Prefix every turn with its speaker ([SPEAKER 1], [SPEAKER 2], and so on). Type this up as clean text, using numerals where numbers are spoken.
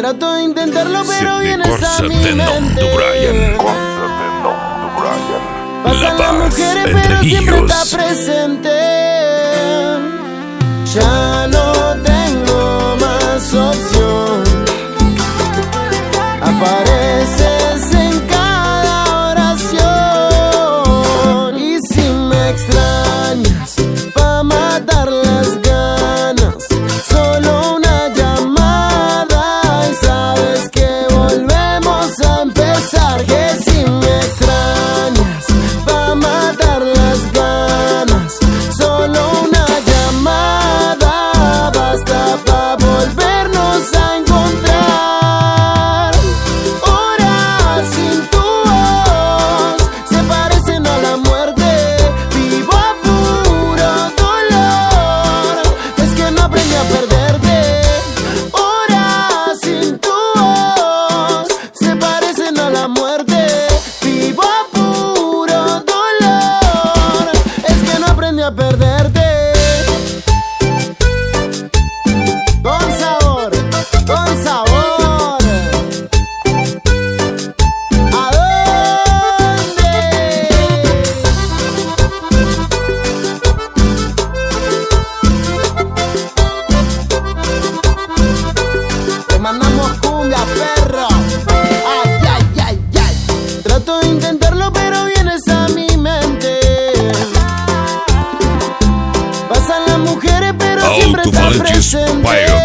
[SPEAKER 1] Trato de intentarlo, pero vienes a mi mente. Pasan las mujeres, pero siempre está presente. Ya no tengo más opción. Apareces en cada oración. Y si me extrañas, pa' matar las ganas, solo una llamada y sabes que volvemos a empezar. Que si me extrañas, pa' matar las ganas, solo una llamada basta pa' volvernos a encontrar. Horas sin tu voz se parecen a la muerte. Vivo a puro dolor, es que no aprendí a perderte. Horas sin tu voz se parecen a la muerte. Vivo a puro dolor, es que no aprendí a perderte. Con sabor, con sabor. ¿A dónde? Te mandamos cumbia, perro. Ay, ay, ay, ay. Trato de intentarlo, pero vienes a mi mente. Pasan las mujeres, pero siempre está presente.